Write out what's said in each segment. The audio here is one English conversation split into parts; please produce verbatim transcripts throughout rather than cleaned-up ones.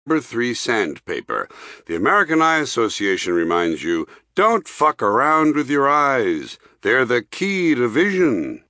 Number three sandpaper. The American Eye Association reminds you, don't fuck around with your eyes. They're the key to vision.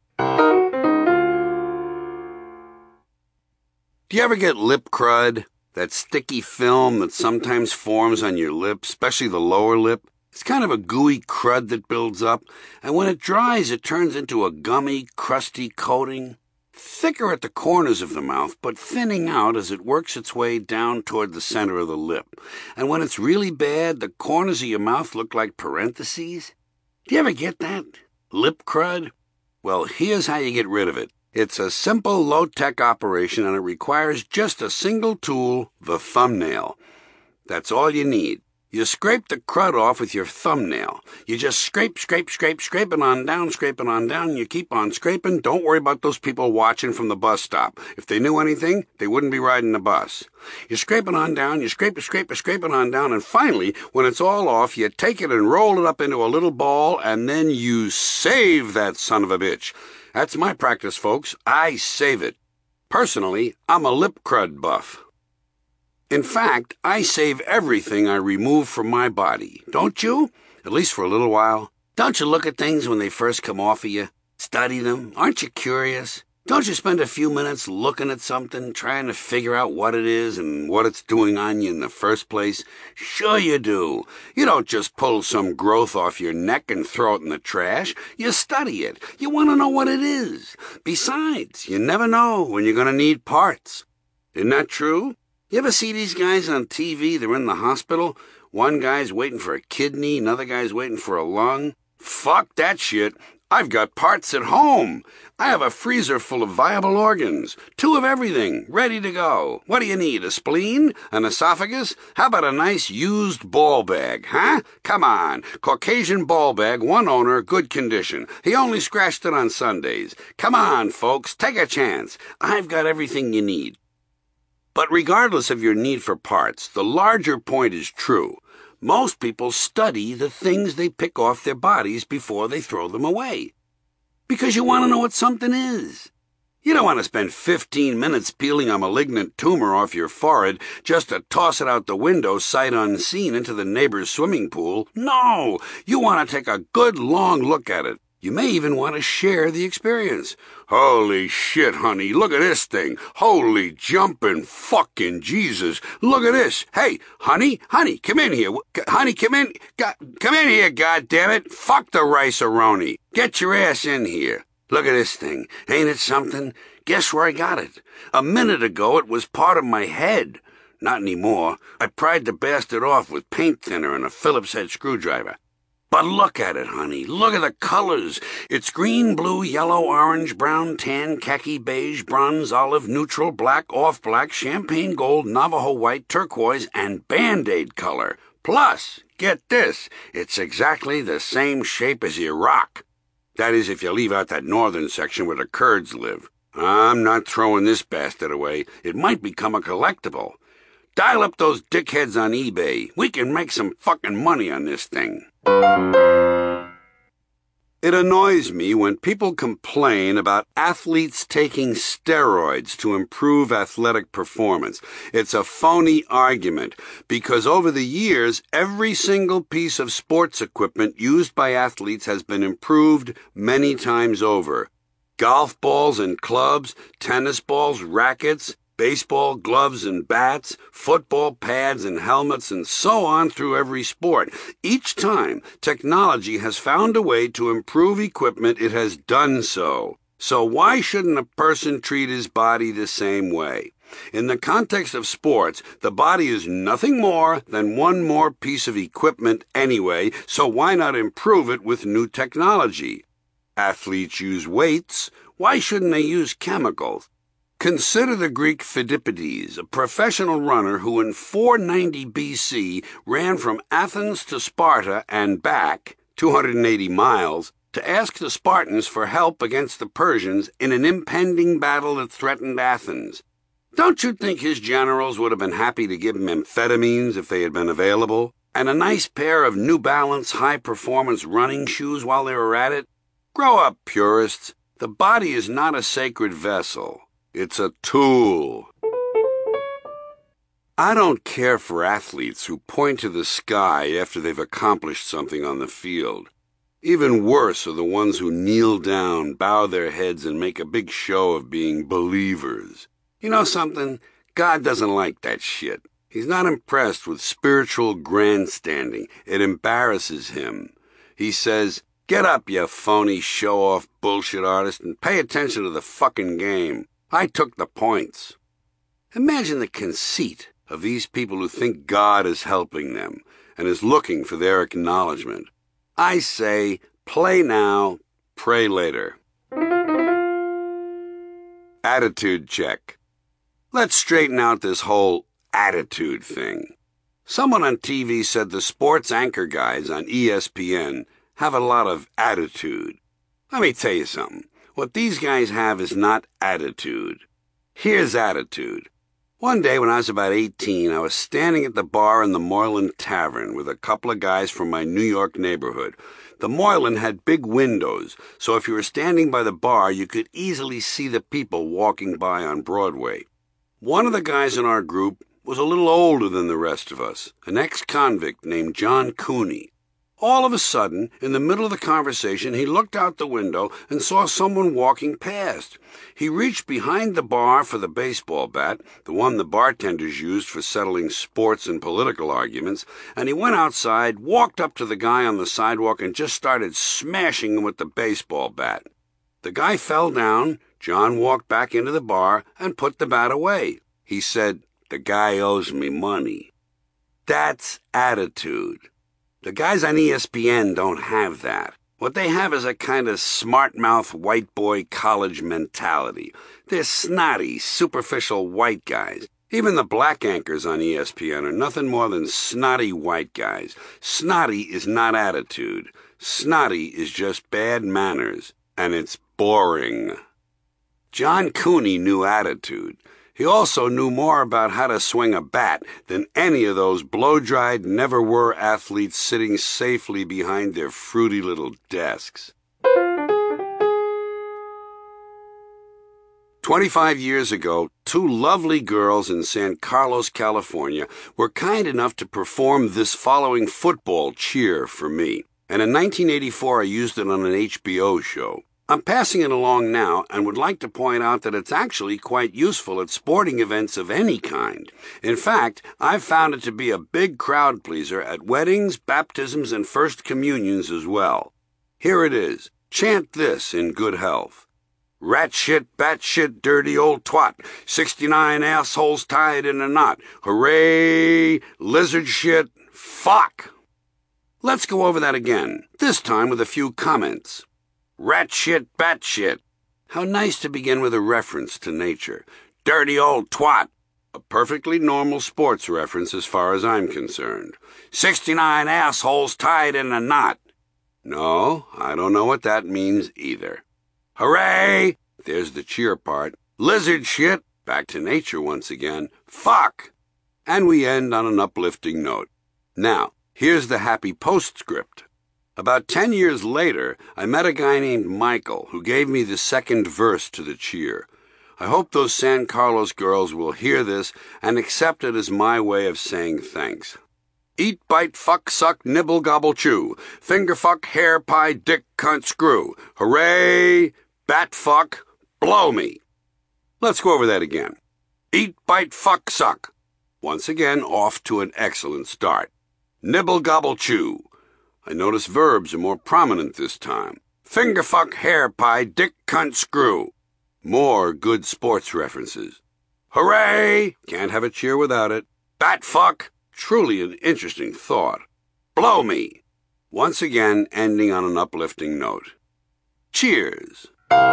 Do you ever get lip crud? That sticky film that sometimes forms on your lip, especially the lower lip? It's kind of a gooey crud that builds up, and when it dries, it turns into a gummy, crusty coating. Thicker at the corners of the mouth, but thinning out as it works its way down toward the center of the lip. And when it's really bad, the corners of your mouth look like parentheses. Do you ever get that? Lip crud? Well, here's how you get rid of it. It's a simple, low-tech operation, and it requires just a single tool, the thumbnail. That's all you need. You scrape the crud off with your thumbnail. You just scrape, scrape, scrape, scrape it on down, scrape it on down. You keep on scraping. Don't worry about those people watching from the bus stop. If they knew anything, they wouldn't be riding the bus. You scrape it on down, you scrape it, scrape it, scrape it on down, and finally, when it's all off, you take it and roll it up into a little ball, and then you save that son of a bitch. That's my practice, folks. I save it. Personally, I'm a lip crud buff. In fact, I save everything I remove from my body. Don't you? At least for a little while. Don't you look at things when they first come off of you? Study them? Aren't you curious? Don't you spend a few minutes looking at something, trying to figure out what it is and what it's doing on you in the first place? Sure you do. You don't just pull some growth off your neck and throw it in the trash. You study it. You want to know what it is. Besides, you never know when you're going to need parts. Isn't that true? You ever see these guys on T V? They're in the hospital. One guy's waiting for a kidney, another guy's waiting for a lung. Fuck that shit. I've got parts at home. I have a freezer full of viable organs. Two of everything, ready to go. What do you need, a spleen? An esophagus? How about a nice used ball bag, huh? Come on. Caucasian ball bag, one owner, good condition. He only scratched it on Sundays. Come on, folks, take a chance. I've got everything you need. But regardless of your need for parts, the larger point is true. Most people study the things they pick off their bodies before they throw them away. Because you want to know what something is. You don't want to spend fifteen minutes peeling a malignant tumor off your forehead just to toss it out the window sight unseen into the neighbor's swimming pool. No! You want to take a good long look at it. You may even want to share the experience. Holy shit, honey, look at this thing. Holy jumping fucking Jesus. Look at this. Hey, honey, honey, come in here. Honey, come in. Come in here, goddammit. Fuck the rice-a-roni. Get your ass in here. Look at this thing. Ain't it something? Guess where I got it? A minute ago, it was part of my head. Not anymore. I pried the bastard off with paint thinner and a Phillips head screwdriver. But look at it, honey. Look at the colors. It's green, blue, yellow, orange, brown, tan, khaki, beige, bronze, olive, neutral, black, off-black, champagne gold, Navajo white, turquoise, and Band-Aid color. Plus, get this, it's exactly the same shape as Iraq. That is, if you leave out that northern section where the Kurds live. I'm not throwing this bastard away. It might become a collectible. Dial up those dickheads on eBay. We can make some fucking money on this thing. It annoys me when people complain about athletes taking steroids to improve athletic performance. It's a phony argument because over the years, every single piece of sports equipment used by athletes has been improved many times over. Golf balls and clubs, tennis balls, rackets, baseball, gloves and bats, football pads and helmets, and so on through every sport. Each time technology has found a way to improve equipment, it has done so. So why shouldn't a person treat his body the same way? In the context of sports, the body is nothing more than one more piece of equipment anyway, so why not improve it with new technology? Athletes use weights. Why shouldn't they use chemicals? Consider the Greek Phidippides, a professional runner who in four ninety B C ran from Athens to Sparta and back, two hundred eighty miles, to ask the Spartans for help against the Persians in an impending battle that threatened Athens. Don't you think his generals would have been happy to give him amphetamines if they had been available, and a nice pair of New Balance high-performance running shoes while they were at it? Grow up, purists. The body is not a sacred vessel. It's a tool. I don't care for athletes who point to the sky after they've accomplished something on the field. Even worse are the ones who kneel down, bow their heads, and make a big show of being believers. You know something? God doesn't like that shit. He's not impressed with spiritual grandstanding. It embarrasses him. He says, "Get up, you phony show-off bullshit artist, and pay attention to the fucking game. I took the points." Imagine the conceit of these people who think God is helping them and is looking for their acknowledgement. I say, play now, pray later. Attitude check. Let's straighten out this whole attitude thing. Someone on T V said the sports anchor guys on E S P N have a lot of attitude. Let me tell you something. What these guys have is not attitude. Here's attitude. One day when I was about eighteen, I was standing at the bar in the Moylan Tavern with a couple of guys from my New York neighborhood. The Moylan had big windows, so if you were standing by the bar, you could easily see the people walking by on Broadway. One of the guys in our group was a little older than the rest of us, an ex-convict named John Cooney. All of a sudden, in the middle of the conversation, he looked out the window and saw someone walking past. He reached behind the bar for the baseball bat, the one the bartenders used for settling sports and political arguments, and he went outside, walked up to the guy on the sidewalk, and just started smashing him with the baseball bat. The guy fell down. John walked back into the bar and put the bat away. He said, "The guy owes me money." That's attitude. The guys on E S P N don't have that. What they have is a kind of smart-mouth white boy college mentality. They're snotty, superficial white guys. Even the black anchors on E S P N are nothing more than snotty white guys. Snotty is not attitude. Snotty is just bad manners, and it's boring. John Cooney knew attitude. He also knew more about how to swing a bat than any of those blow-dried, never-were athletes sitting safely behind their fruity little desks. Twenty-five years ago, two lovely girls in San Carlos, California, were kind enough to perform this following football cheer for me, and in nineteen eighty-four I used it on an H B O show. I'm passing it along now and would like to point out that it's actually quite useful at sporting events of any kind. In fact, I've found it to be a big crowd pleaser at weddings, baptisms, and first communions as well. Here it is. Chant this in good health. Rat shit, bat shit, dirty old twat. Sixty-nine assholes tied in a knot. Hooray! Lizard shit. Fuck! Let's go over that again, this time with a few comments. Rat shit, bat shit. How nice to begin with a reference to nature. Dirty old twat. A perfectly normal sports reference as far as I'm concerned. Sixty-nine assholes tied in a knot. No, I don't know what that means either. Hooray! There's the cheer part. Lizard shit. Back to nature once again. Fuck! And we end on an uplifting note. Now, here's the happy postscript. About ten years later, I met a guy named Michael who gave me the second verse to the cheer. I hope those San Carlos girls will hear this and accept it as my way of saying thanks. Eat, bite, fuck, suck, nibble, gobble, chew. Finger fuck, hair pie, dick, cunt, screw. Hooray! Bat fuck, blow me. Let's go over that again. Eat, bite, fuck, suck. Once again, off to an excellent start. Nibble, gobble, chew. I notice verbs are more prominent this time. Finger fuck, hair pie, dick, cunt, screw. More good sports references. Hooray! Can't have a cheer without it. Bat fuck. Truly an interesting thought. Blow me. Once again, ending on an uplifting note. Cheers.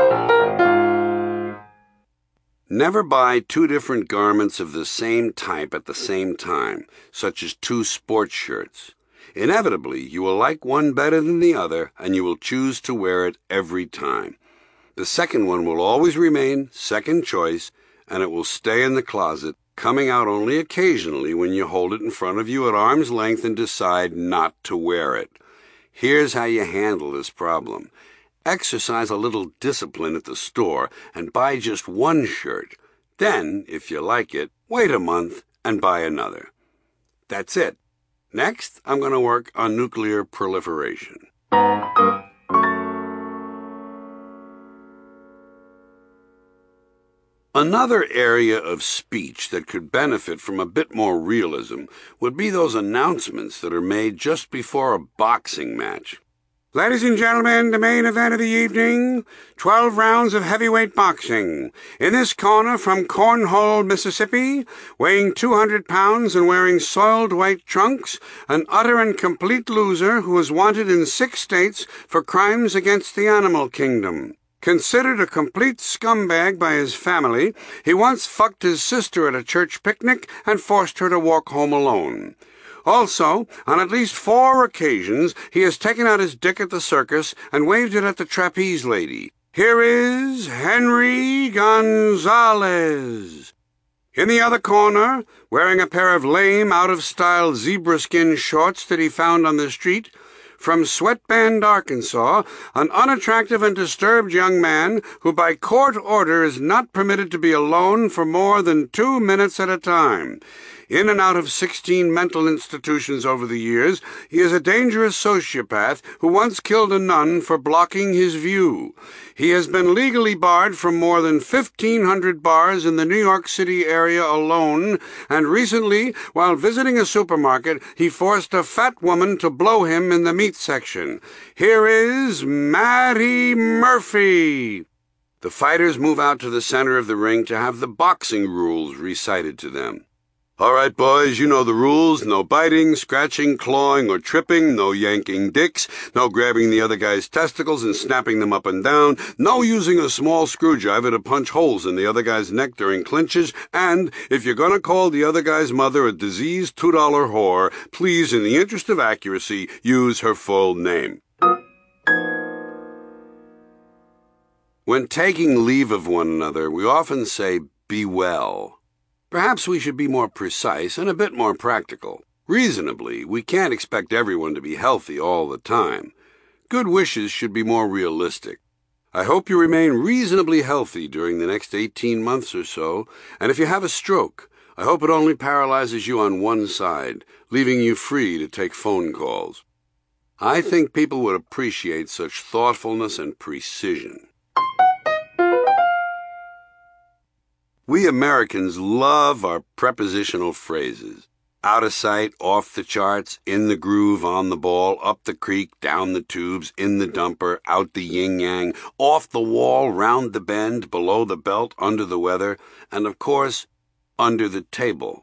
Never buy two different garments of the same type at the same time, such as two sports shirts. Inevitably, you will like one better than the other, and you will choose to wear it every time. The second one will always remain second choice, and it will stay in the closet, coming out only occasionally when you hold it in front of you at arm's length and decide not to wear it. Here's how you handle this problem. Exercise a little discipline at the store and buy just one shirt. Then, if you like it, wait a month and buy another. That's it. Next, I'm going to work on nuclear proliferation. Another area of speech that could benefit from a bit more realism would be those announcements that are made just before a boxing match. Ladies and gentlemen, the main event of the evening, twelve rounds of heavyweight boxing. In this corner from Cornhole, Mississippi, weighing two hundred pounds and wearing soiled white trunks, an utter and complete loser who is wanted in six states for crimes against the animal kingdom. Considered a complete scumbag by his family, he once fucked his sister at a church picnic and forced her to walk home alone. Also, on at least four occasions, he has taken out his dick at the circus and waved it at the trapeze lady. Here is Henry Gonzalez. In the other corner, wearing a pair of lame, out-of-style zebra-skin shorts that he found on the street, from Sweatband, Arkansas, an unattractive and disturbed young man who by court order is not permitted to be alone for more than two minutes at a time. In and out of sixteen mental institutions over the years, he is a dangerous sociopath who once killed a nun for blocking his view. He has been legally barred from more than fifteen hundred bars in the New York City area alone, and recently, while visiting a supermarket, he forced a fat woman to blow him in the meat section. Here is Matty Murphy. The fighters move out to the center of the ring to have the boxing rules recited to them. All right, boys, you know the rules. No biting, scratching, clawing, or tripping. No yanking dicks. No grabbing the other guy's testicles and snapping them up and down. No using a small screwdriver to punch holes in the other guy's neck during clinches. And if you're going to call the other guy's mother a diseased two dollar whore, please, in the interest of accuracy, use her full name. When taking leave of one another, we often say, be well. Perhaps we should be more precise and a bit more practical. Reasonably, we can't expect everyone to be healthy all the time. Good wishes should be more realistic. I hope you remain reasonably healthy during the next eighteen months or so, and if you have a stroke, I hope it only paralyzes you on one side, leaving you free to take phone calls. I think people would appreciate such thoughtfulness and precision. We Americans love our prepositional phrases. Out of sight, off the charts, in the groove, on the ball, up the creek, down the tubes, in the dumper, out the yin-yang, off the wall, round the bend, below the belt, under the weather, and of course, under the table.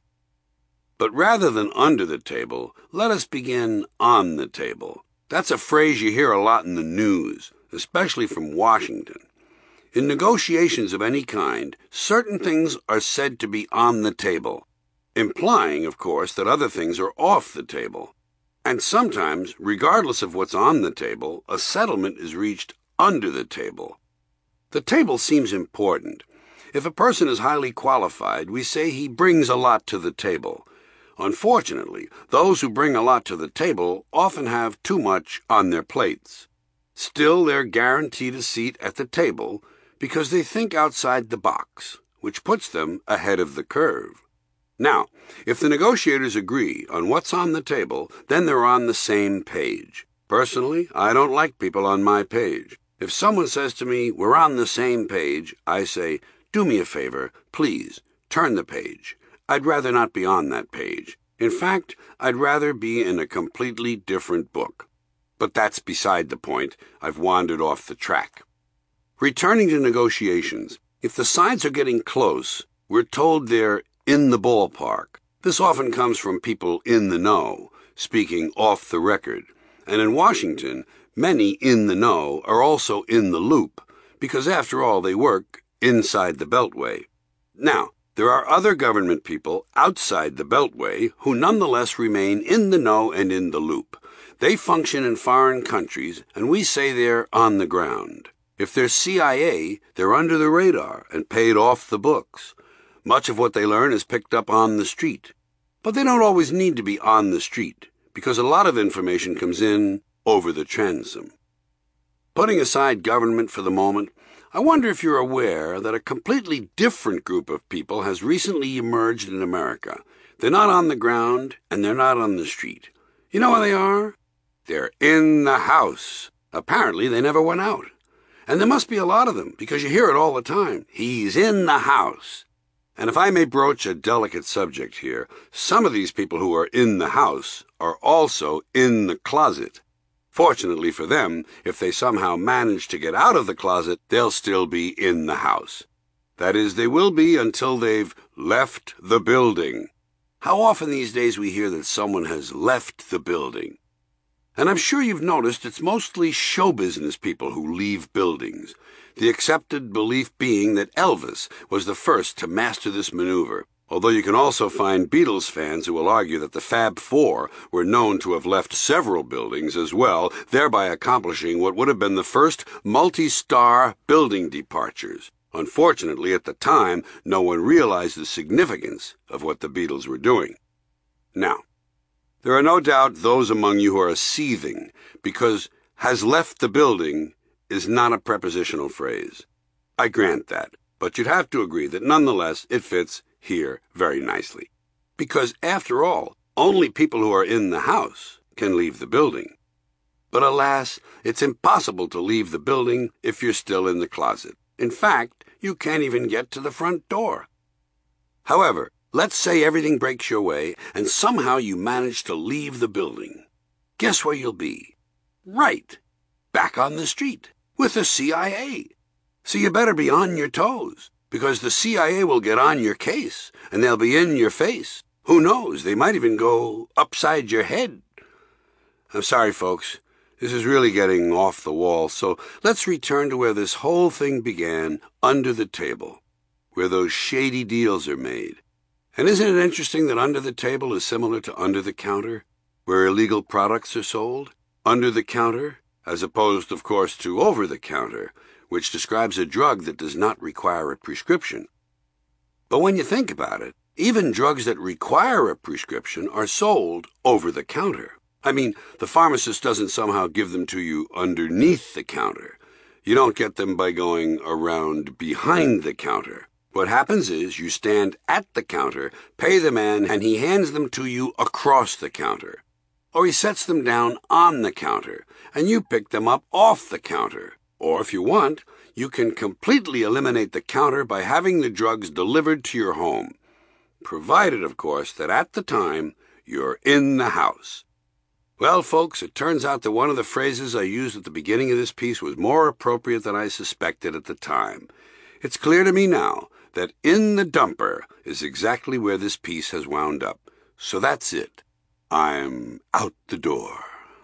But rather than under the table, let us begin on the table. That's a phrase you hear a lot in the news, especially from Washington. In negotiations of any kind, certain things are said to be on the table, implying, of course, that other things are off the table. And sometimes, regardless of what's on the table, a settlement is reached under the table. The table seems important. If a person is highly qualified, we say he brings a lot to the table. Unfortunately, those who bring a lot to the table often have too much on their plates. Still, they're guaranteed a seat at the table, because they think outside the box, which puts them ahead of the curve. Now, if the negotiators agree on what's on the table, then they're on the same page. Personally, I don't like people on my page. If someone says to me, we're on the same page, I say, do me a favor, please, turn the page. I'd rather not be on that page. In fact, I'd rather be in a completely different book. But that's beside the point. I've wandered off the track. Returning to negotiations, if the sides are getting close, we're told they're in the ballpark. This often comes from people in the know, speaking off the record. And in Washington, many in the know are also in the loop, because after all they work inside the Beltway. Now, there are other government people outside the Beltway who nonetheless remain in the know and in the loop. They function in foreign countries, and we say they're on the ground. If they're C I A, they're under the radar and paid off the books. Much of what they learn is picked up on the street. But they don't always need to be on the street, because a lot of information comes in over the transom. Putting aside government for the moment, I wonder if you're aware that a completely different group of people has recently emerged in America. They're not on the ground, and they're not on the street. You know where they are? They're in the house. Apparently, they never went out. And there must be a lot of them, because you hear it all the time. He's in the house. And if I may broach a delicate subject here, some of these people who are in the house are also in the closet. Fortunately for them, if they somehow manage to get out of the closet, they'll still be in the house. That is, they will be until they've left the building. How often these days we hear that someone has left the building? And I'm sure you've noticed it's mostly show business people who leave buildings, the accepted belief being that Elvis was the first to master this maneuver, although you can also find Beatles fans who will argue that the Fab Four were known to have left several buildings as well, thereby accomplishing what would have been the first multi-star building departures. Unfortunately, at the time, no one realized the significance of what the Beatles were doing. Now, there are no doubt those among you who are seething, because has left the building is not a prepositional phrase. I grant that, but you'd have to agree that nonetheless it fits here very nicely. Because, after all, only people who are in the house can leave the building. But alas, it's impossible to leave the building if you're still in the closet. In fact, you can't even get to the front door. However, let's say everything breaks your way and somehow you manage to leave the building. Guess where you'll be? Right, back on the street with the C I A. So you better be on your toes, because the C I A will get on your case and they'll be in your face. Who knows, they might even go upside your head. I'm sorry, folks. This is really getting off the wall, so let's return to where this whole thing began, under the table, where those shady deals are made. And isn't it interesting that under the table is similar to under the counter, where illegal products are sold? Under the counter, as opposed, of course, to over the counter, which describes a drug that does not require a prescription. But when you think about it, even drugs that require a prescription are sold over the counter. I mean, the pharmacist doesn't somehow give them to you underneath the counter. You don't get them by going around behind the counter. What happens is you stand at the counter, pay the man, and he hands them to you across the counter. Or he sets them down on the counter, and you pick them up off the counter. Or if you want, you can completely eliminate the counter by having the drugs delivered to your home. Provided, of course, that at the time you're in the house. Well, folks, it turns out that one of the phrases I used at the beginning of this piece was more appropriate than I suspected at the time. It's clear to me now that in the dumper is exactly where this piece has wound up. So that's it. I'm out the door.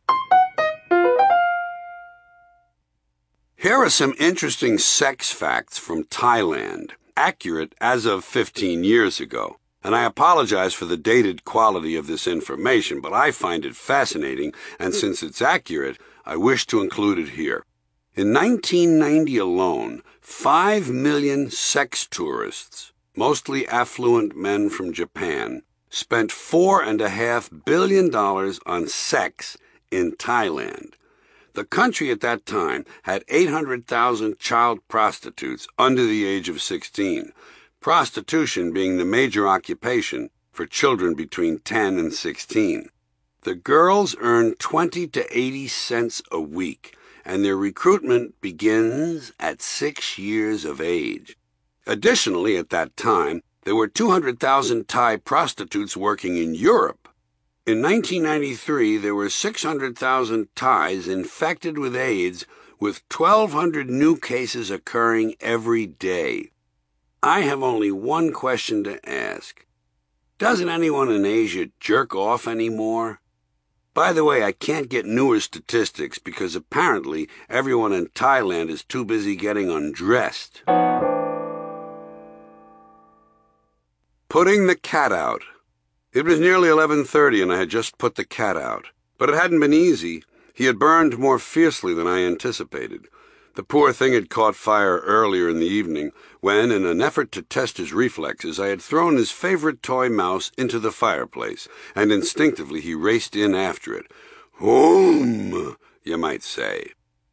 Here are some interesting sex facts from Thailand, accurate as of fifteen years ago. And I apologize for the dated quality of this information, but I find it fascinating, and since it's accurate, I wish to include it here. In nineteen ninety alone, five million sex tourists, mostly affluent men from Japan, spent four and a half billion dollars on sex in Thailand. The country at that time had eight hundred thousand child prostitutes under the age of sixteen. Prostitution being the major occupation for children between ten and sixteen. The girls earn twenty to eighty cents a week, and their recruitment begins at six years of age. Additionally, at that time, there were two hundred thousand Thai prostitutes working in Europe. In nineteen ninety-three, there were six hundred thousand Thais infected with AIDS, with twelve hundred new cases occurring every day. I have only one question to ask. Doesn't anyone in Asia jerk off anymore? By the way, I can't get newer statistics because apparently everyone in Thailand is too busy getting undressed. Putting the cat out. It was nearly eleven thirty and I had just put the cat out. But it hadn't been easy. He had burned more fiercely than I anticipated. The poor thing had caught fire earlier in the evening, when, in an effort to test his reflexes, I had thrown his favorite toy mouse into the fireplace, and instinctively he raced in after it. Whoom, you might say.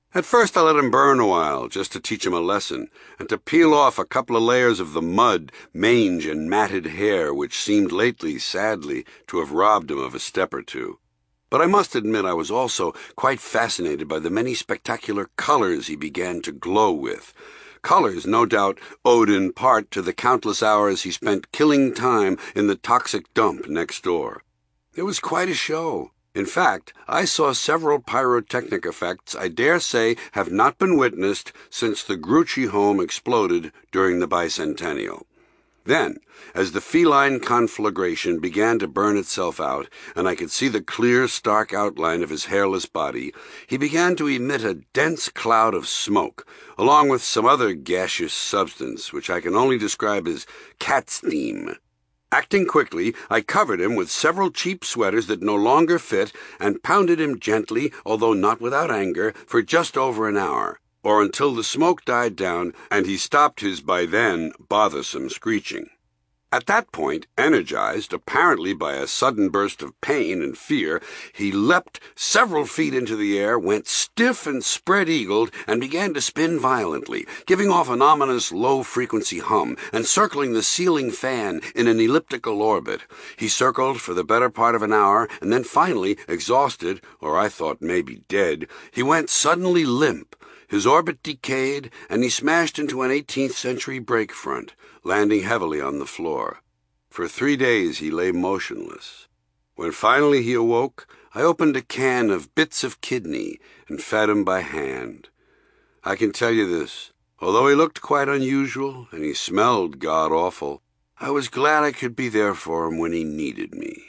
At first I let him burn a while, just to teach him a lesson, and to peel off a couple of layers of the mud, mange, and matted hair which seemed lately, sadly, to have robbed him of a step or two. But I must admit I was also quite fascinated by the many spectacular colors he began to glow with. Colors, no doubt, owed in part to the countless hours he spent killing time in the toxic dump next door. It was quite a show. In fact, I saw several pyrotechnic effects I dare say have not been witnessed since the Grucci home exploded during the bicentennial. Then, as the feline conflagration began to burn itself out, and I could see the clear, stark outline of his hairless body, he began to emit a dense cloud of smoke, along with some other gaseous substance, which I can only describe as cat steam. Acting quickly, I covered him with several cheap sweaters that no longer fit and pounded him gently, although not without anger, for just over an hour, or until the smoke died down and he stopped his by then bothersome screeching. At that point, energized, apparently by a sudden burst of pain and fear, he leapt several feet into the air, went stiff and spread-eagled, and began to spin violently, giving off an ominous low-frequency hum, and circling the ceiling fan in an elliptical orbit. He circled for the better part of an hour, and then finally, exhausted, or I thought maybe dead, he went suddenly limp. His orbit decayed, and he smashed into an eighteenth century brake front, landing heavily on the floor. For three days he lay motionless. When finally he awoke, I opened a can of bits of kidney and fed him by hand. I can tell you this, although he looked quite unusual and he smelled god-awful, I was glad I could be there for him when he needed me.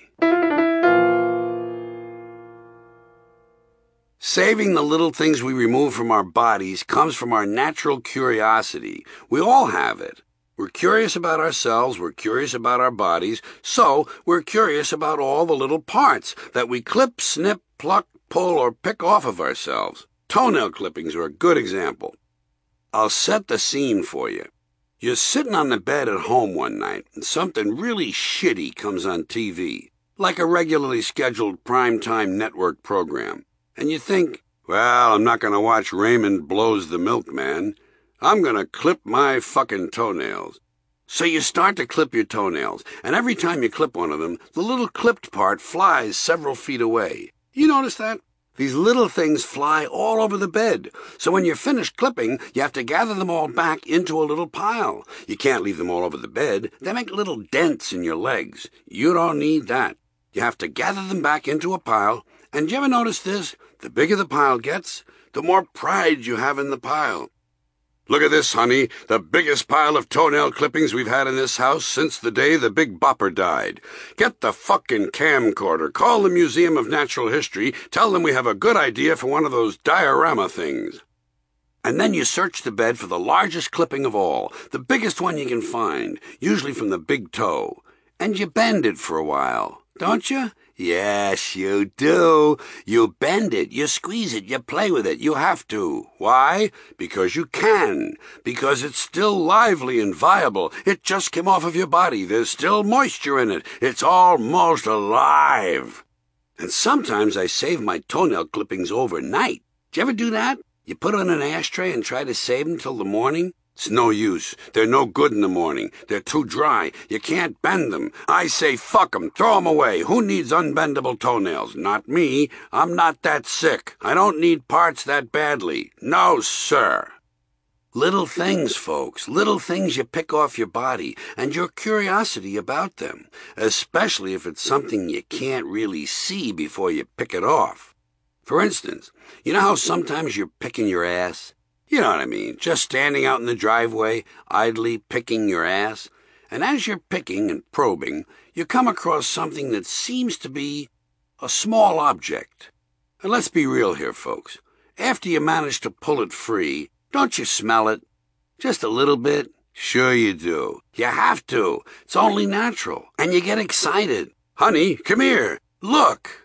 Saving the little things we remove from our bodies comes from our natural curiosity. We all have it. We're curious about ourselves, we're curious about our bodies, so we're curious about all the little parts that we clip, snip, pluck, pull, or pick off of ourselves. Toenail clippings are a good example. I'll set the scene for you. You're sitting on the bed at home one night, and something really shitty comes on T V, like a regularly scheduled primetime network program. And you think, well, I'm not going to watch Raymond Blows the Milkman. I'm going to clip my fucking toenails. So you start to clip your toenails, and every time you clip one of them, the little clipped part flies several feet away. You notice that? These little things fly all over the bed. So when you're finished clipping, you have to gather them all back into a little pile. You can't leave them all over the bed. They make little dents in your legs. You don't need that. You have to gather them back into a pile. And you ever notice this? The bigger the pile gets, the more pride you have in the pile. Look at this, honey, the biggest pile of toenail clippings we've had in this house since the day the Big Bopper died. Get the fucking camcorder, call the Museum of Natural History, tell them we have a good idea for one of those diorama things. And then you search the bed for the largest clipping of all, the biggest one you can find, usually from the big toe. And you bend it for a while, don't you? Yes, you do. You bend it, you squeeze it, you play with it. You have to. Why? Because you can. Because it's still lively and viable. It just came off of your body. There's still moisture in it. It's almost alive. And sometimes I save my toenail clippings overnight. Do you ever do that? You put it in an ashtray and try to save them till the morning? It's no use. They're no good in the morning. They're too dry. You can't bend them. I say fuck 'em. Throw 'em away. Who needs unbendable toenails? Not me. I'm not that sick. I don't need parts that badly. No, sir. Little things, folks. Little things you pick off your body, and your curiosity about them, especially if it's something you can't really see before you pick it off. For instance, you know how sometimes you're picking your ass? You know what I mean, just standing out in the driveway, idly picking your ass. And as you're picking and probing, you come across something that seems to be a small object. And let's be real here, folks. After you manage to pull it free, don't you smell it? Just a little bit? Sure you do. You have to. It's only natural. And you get excited. Honey, come here. Look.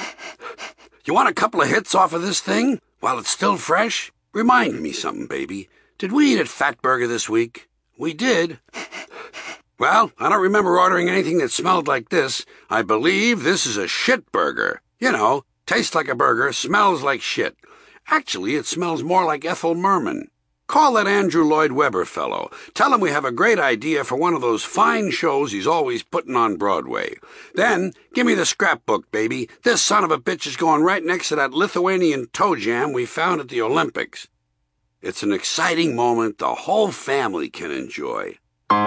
You want a couple of hits off of this thing while it's still fresh? Remind me something, baby. Did we eat at Fatburger this week? We did. Well, I don't remember ordering anything that smelled like this. I believe this is a shit burger. You know, tastes like a burger, smells like shit. Actually, it smells more like Ethel Merman. Call that Andrew Lloyd Webber fellow. Tell him we have a great idea for one of those fine shows he's always putting on Broadway. Then, give me the scrapbook, baby. This son of a bitch is going right next to that Lithuanian toe jam we found at the Olympics. It's an exciting moment the whole family can enjoy.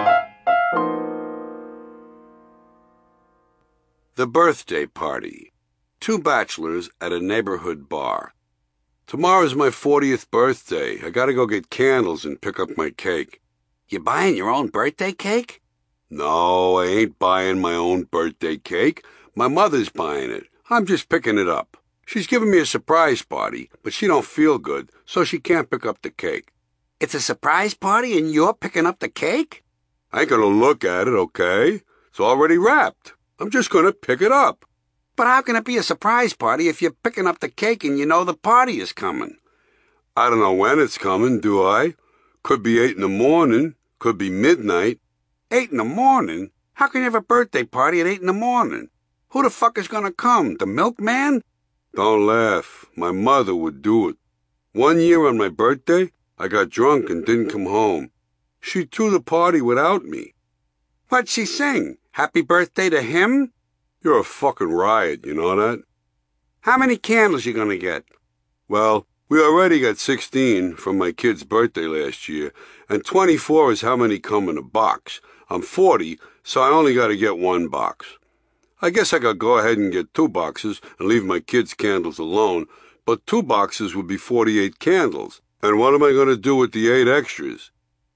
The birthday party. Two bachelors at a neighborhood bar. Tomorrow's my fortieth birthday. I gotta go get candles and pick up my cake. You buying your own birthday cake? No, I ain't buying my own birthday cake. My mother's buying it. I'm just picking it up. She's giving me a surprise party, but she don't feel good, so she can't pick up the cake. It's a surprise party and you're picking up the cake? I ain't gonna look at it, okay? It's already wrapped. I'm just gonna pick it up. But how can it be a surprise party if you're picking up the cake and you know the party is coming? I don't know when it's coming, do I? Could be eight in the morning. Could be midnight. Eight in the morning? How can you have a birthday party at eight in the morning? Who the fuck is gonna come? The milkman? Don't laugh. My mother would do it. One year on my birthday, I got drunk and didn't come home. She threw the party without me. What'd she sing? Happy birthday to him? You're a fucking riot, you know that? How many candles you gonna get? Well, we already got sixteen from my kid's birthday last year, and twenty-four is how many come in a box. I'm forty, so I only gotta get one box. I guess I could go ahead and get two boxes and leave my kids' candles alone, but two boxes would be forty-eight candles. And what am I gonna do with the eight extras?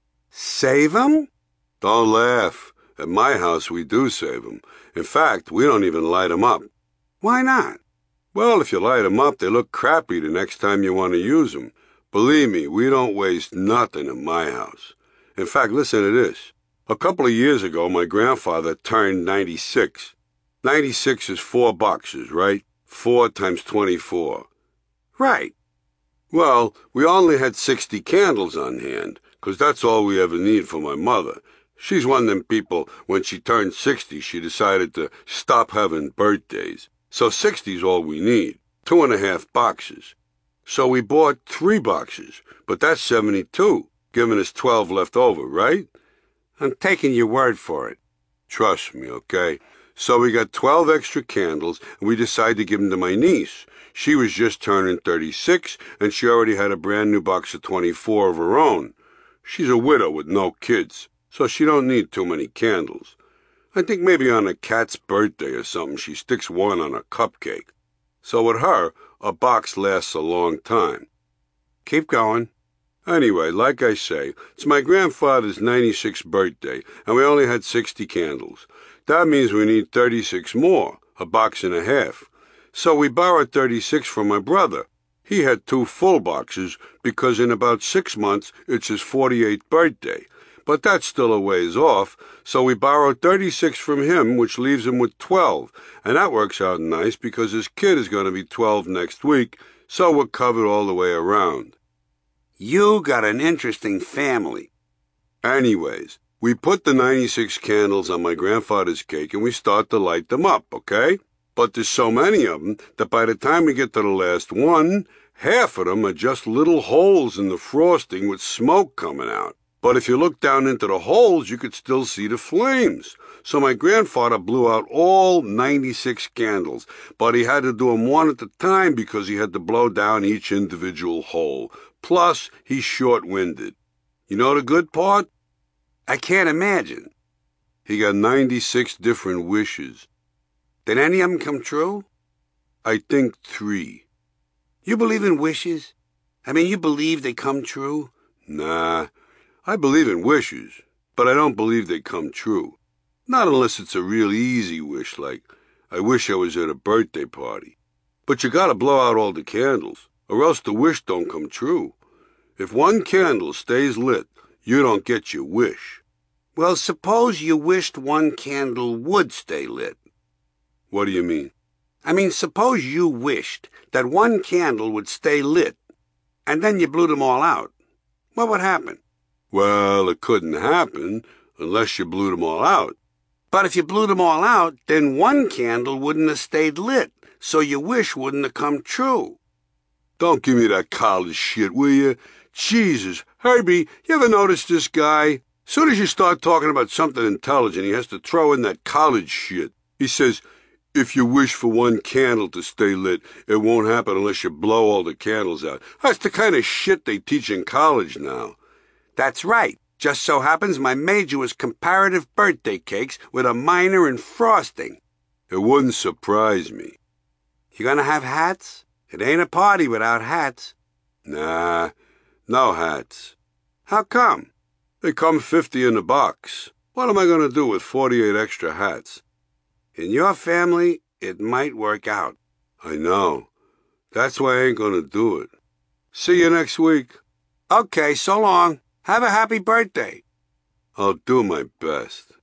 Save 'em? Don't laugh. At my house, we do save 'em. In fact, we don't even light 'em up. Why not? Well, if you light 'em up, they look crappy the next time you want to use 'em. Believe me, we don't waste nothing at my house. In fact, listen to this. A couple of years ago, my grandfather turned ninety-six. ninety-six is four boxes, right? Four times twenty-four. Right. Well, we only had sixty candles on hand, 'cause that's all we ever need for my mother. She's one of them people, when she turned sixty, she decided to stop having birthdays. So sixty's all we need, two and a half boxes. So we bought three boxes, but that's seventy-two, giving us twelve left over, right? I'm taking your word for it. Trust me, okay? So we got twelve extra candles, and we decided to give them to my niece. She was just turning thirty-six, and she already had a brand new box of twenty-four of her own. She's a widow with no kids, so she don't need too many candles. I think maybe on a cat's birthday or something she sticks one on a cupcake. So with her, a box lasts a long time. Keep going. Anyway, like I say, it's my grandfather's ninety-sixth birthday, and we only had sixty candles. That means we need thirty-six more, a box and a half. So we borrowed thirty-six from my brother. He had two full boxes, because in about six months it's his forty-eighth birthday. But that's still a ways off, so we borrowed thirty-six from him, which leaves him with twelve, and that works out nice because his kid is going to be twelve next week, so we're covered all the way around. You got an interesting family. Anyways, we put the ninety-six candles on my grandfather's cake and we start to light them up, okay? But there's so many of them that by the time we get to the last one, half of them are just little holes in the frosting with smoke coming out. But if you look down into the holes, you could still see the flames. So my grandfather blew out all ninety-six candles, but he had to do them one at a time because he had to blow down each individual hole. Plus, he's short-winded. You know the good part? I can't imagine. He got ninety-six different wishes. Did any of them come true? I think three. You believe in wishes? I mean, you believe they come true? Nah. I believe in wishes, but I don't believe they come true. Not unless it's a real easy wish, like, I wish I was at a birthday party. But you gotta blow out all the candles, or else the wish don't come true. If one candle stays lit, you don't get your wish. Well, suppose you wished one candle would stay lit. What do you mean? I mean, suppose you wished that one candle would stay lit, and then you blew them all out. What would happen? Well, it couldn't happen unless you blew them all out. But if you blew them all out, then one candle wouldn't have stayed lit, so your wish wouldn't have come true. Don't give me that college shit, will you? Jesus, Herbie, you ever notice this guy? Soon as you start talking about something intelligent, he has to throw in that college shit. He says, if you wish for one candle to stay lit, it won't happen unless you blow all the candles out. That's the kind of shit they teach in college now. That's right. Just so happens my major was comparative birthday cakes with a minor in frosting. It wouldn't surprise me. You gonna have hats? It ain't a party without hats. Nah, no hats. How come? They come fifty in the box. What am I gonna do with forty-eight extra hats? In your family, it might work out. I know. That's why I ain't gonna do it. See you next week. Okay, so long. Have a happy birthday. I'll do my best.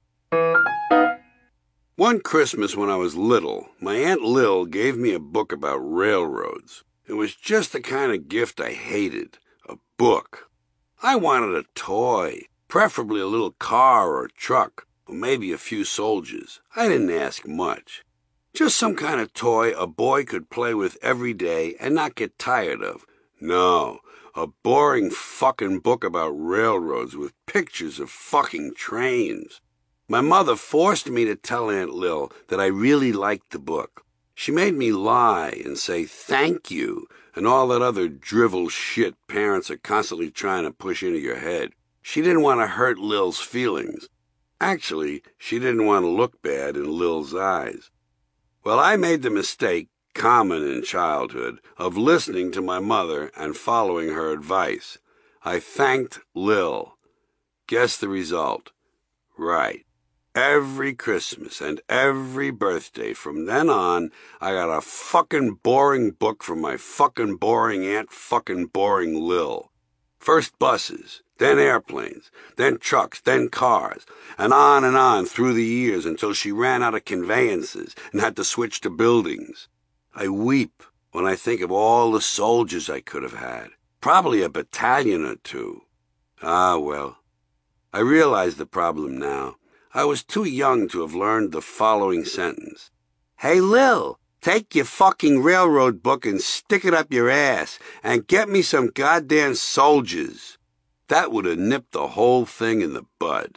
One Christmas when I was little, my Aunt Lil gave me a book about railroads. It was just the kind of gift I hated, a book. I wanted a toy, preferably a little car or truck, or maybe a few soldiers. I didn't ask much. Just some kind of toy a boy could play with every day and not get tired of. No, a boring fucking book about railroads with pictures of fucking trains. My mother forced me to tell Aunt Lil that I really liked the book. She made me lie and say thank you and all that other drivel shit parents are constantly trying to push into your head. She didn't want to hurt Lil's feelings. Actually, she didn't want to look bad in Lil's eyes. Well, I made the mistake, common in childhood, of listening to my mother and following her advice. I thanked Lil. Guess the result. Right. Every Christmas and every birthday from then on, I got a fucking boring book from my fucking boring Aunt fucking boring Lil. First buses, then airplanes, then trucks, then cars, and on and on through the years until she ran out of conveyances and had to switch to buildings. I weep when I think of all the soldiers I could have had, probably a battalion or two. Ah, well, I realize the problem now. I was too young to have learned the following sentence. Hey, Lil, take your fucking railroad book and stick it up your ass and get me some goddamn soldiers. That would have nipped the whole thing in the bud.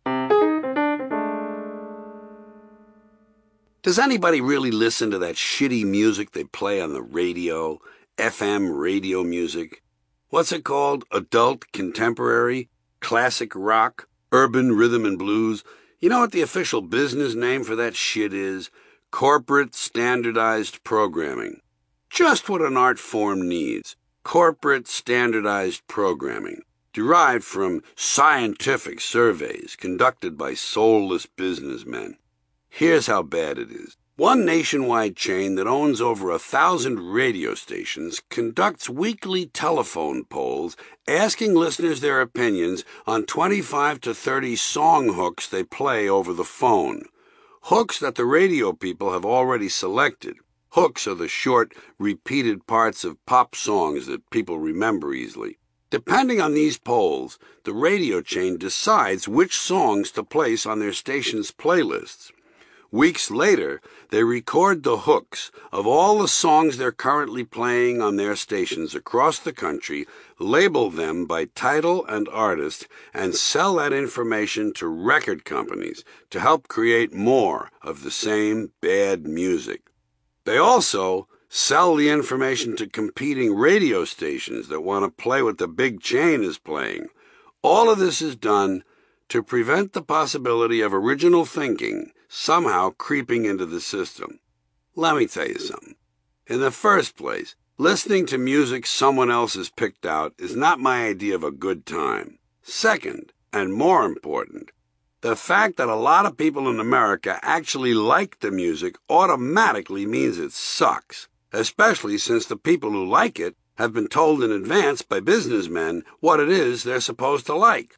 Does anybody really listen to that shitty music they play on the radio, F M radio music? What's it called? Adult contemporary? Classic rock? Urban rhythm and blues? You know what the official business name for that shit is? Corporate standardized programming. Just what an art form needs. Corporate standardized programming. Derived from scientific surveys conducted by soulless businessmen. Here's how bad it is. One nationwide chain that owns over a thousand radio stations conducts weekly telephone polls asking listeners their opinions on twenty-five to thirty song hooks they play over the phone. Hooks that the radio people have already selected. Hooks are the short, repeated parts of pop songs that people remember easily. Depending on these polls, the radio chain decides which songs to place on their station's playlists. Weeks later, they record the hooks of all the songs they're currently playing on their stations across the country, label them by title and artist, and sell that information to record companies to help create more of the same bad music. They also sell the information to competing radio stations that want to play what the big chain is playing. All of this is done to prevent the possibility of original thinking somehow creeping into the system. Let me tell you something. In the first place, listening to music someone else has picked out is not my idea of a good time. Second, and more important, the fact that a lot of people in America actually like the music automatically means it sucks, especially since the people who like it have been told in advance by businessmen what it is they're supposed to like.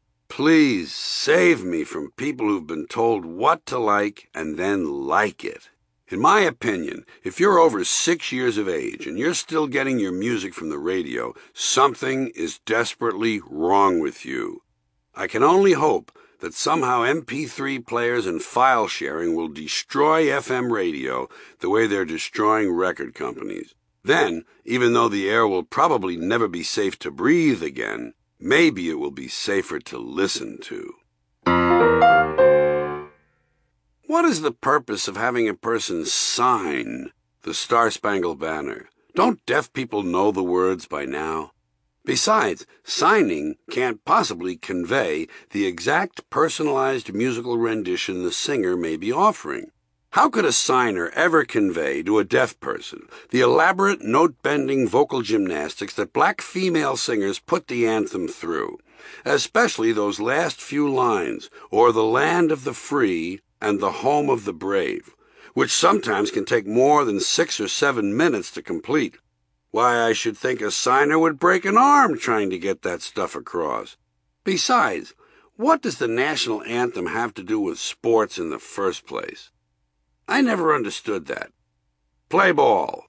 Please save me from people who've been told what to like and then like it. In my opinion, if you're over six years of age and you're still getting your music from the radio, something is desperately wrong with you. I can only hope that somehow M P three players and file sharing will destroy F M radio the way they're destroying record companies. Then, even though the air will probably never be safe to breathe again, maybe it will be safer to listen to. What is the purpose of having a person sign the Star-Spangled Banner? Don't deaf people know the words by now? Besides, signing can't possibly convey the exact personalized musical rendition the singer may be offering. How could a signer ever convey to a deaf person the elaborate note-bending vocal gymnastics that black female singers put the anthem through, especially those last few lines, or the land of the free and the home of the brave, which sometimes can take more than six or seven minutes to complete? Why, I should think a signer would break an arm trying to get that stuff across. Besides, what does the national anthem have to do with sports in the first place? I never understood that. Play ball.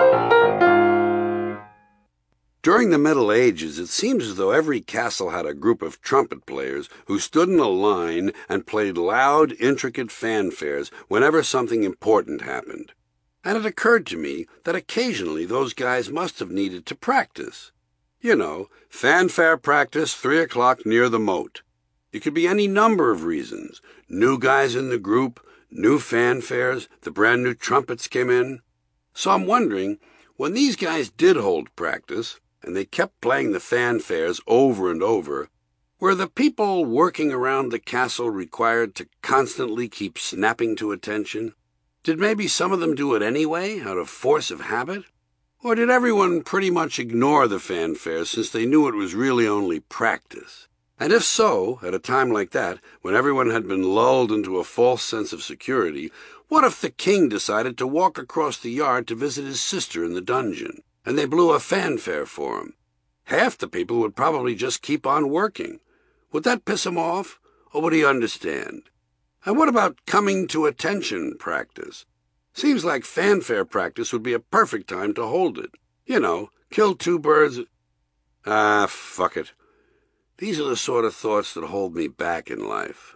During the Middle Ages, it seems as though every castle had a group of trumpet players who stood in a line and played loud, intricate fanfares whenever something important happened. And it occurred to me that occasionally those guys must have needed to practice. You know, fanfare practice, three o'clock near the moat. It could be any number of reasons. New guys in the group, new fanfares, the brand new trumpets came in. So I'm wondering, when these guys did hold practice, and they kept playing the fanfares over and over, were the people working around the castle required to constantly keep snapping to attention? Did maybe some of them do it anyway, out of force of habit? Or did everyone pretty much ignore the fanfare since they knew it was really only practice? And if so, at a time like that, when everyone had been lulled into a false sense of security, what if the king decided to walk across the yard to visit his sister in the dungeon, and they blew a fanfare for him? Half the people would probably just keep on working. Would that piss him off, or would he understand? And what about coming to attention practice? Seems like fanfare practice would be a perfect time to hold it. You know, kill two birds. Ah, fuck it. These are the sort of thoughts that hold me back in life.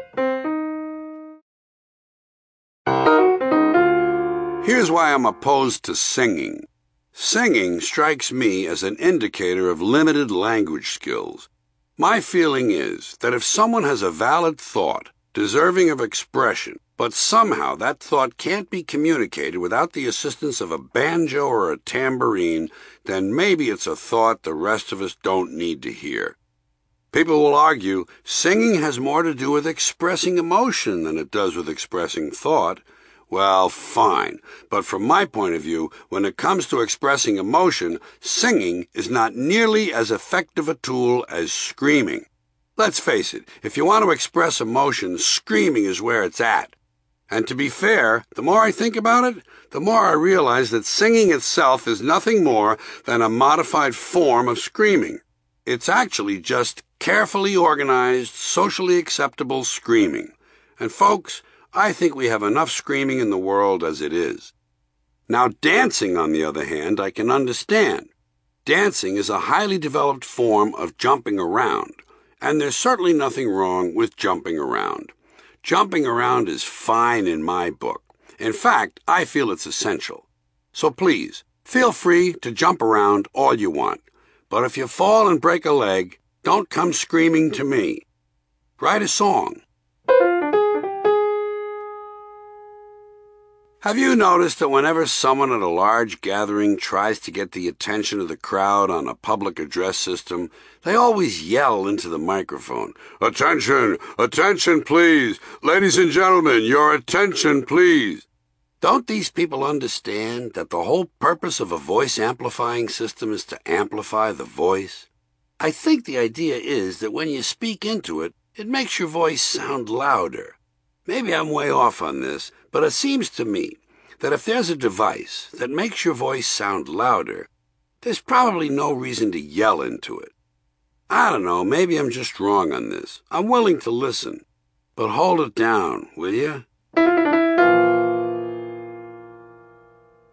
Here's why I'm opposed to singing. Singing strikes me as an indicator of limited language skills. My feeling is that if someone has a valid thought, deserving of expression, but somehow that thought can't be communicated without the assistance of a banjo or a tambourine, then maybe it's a thought the rest of us don't need to hear. People will argue singing has more to do with expressing emotion than it does with expressing thought. Well, fine, but from my point of view, when it comes to expressing emotion, singing is not nearly as effective a tool as screaming. Let's face it, if you want to express emotion, screaming is where it's at. And to be fair, the more I think about it, the more I realize that singing itself is nothing more than a modified form of screaming. It's actually just carefully organized, socially acceptable screaming. And folks, I think we have enough screaming in the world as it is. Now, dancing, on the other hand, I can understand. Dancing is a highly developed form of jumping around, and there's certainly nothing wrong with jumping around. Jumping around is fine in my book. In fact, I feel it's essential. So please, feel free to jump around all you want. But if you fall and break a leg, don't come screaming to me. Write a song. Have you noticed that whenever someone at a large gathering tries to get the attention of the crowd on a public address system, they always yell into the microphone, "Attention! Attention, please! Ladies and gentlemen, your attention, please!" Don't these people understand that the whole purpose of a voice-amplifying system is to amplify the voice? I think the idea is that when you speak into it, it makes your voice sound louder. Maybe I'm way off on this, but it seems to me that if there's a device that makes your voice sound louder, there's probably no reason to yell into it. I don't know, maybe I'm just wrong on this. I'm willing to listen, but hold it down, will you?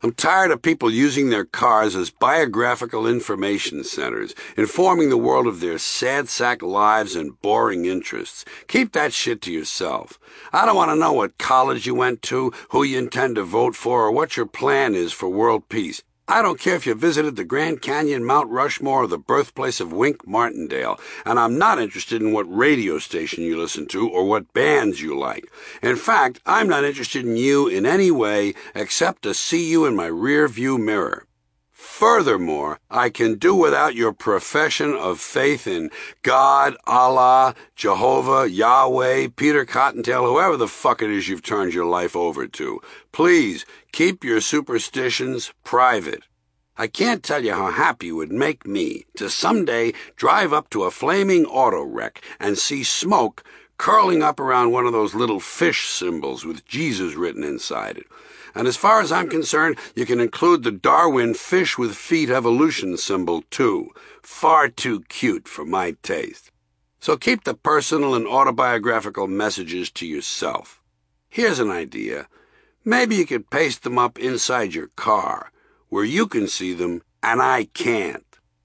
I'm tired of people using their cars as biographical information centers, informing the world of their sad sack lives and boring interests. Keep that shit to yourself. I don't want to know what college you went to, who you intend to vote for, or what your plan is for world peace. I don't care if you visited the Grand Canyon, Mount Rushmore, or the birthplace of Wink Martindale, and I'm not interested in what radio station you listen to or what bands you like. In fact, I'm not interested in you in any way except to see you in my rear view mirror. Furthermore, I can do without your profession of faith in God, Allah, Jehovah, Yahweh, Peter Cottontail, whoever the fuck it is you've turned your life over to. Please, keep your superstitions private. I can't tell you how happy it would make me to someday drive up to a flaming auto wreck and see smoke curling up around one of those little fish symbols with Jesus written inside it. And as far as I'm concerned, you can include the Darwin fish with feet evolution symbol, too. Far too cute for my taste. So keep the personal and autobiographical messages to yourself. Here's an idea. Maybe you could paste them up inside your car, where you can see them and I can't.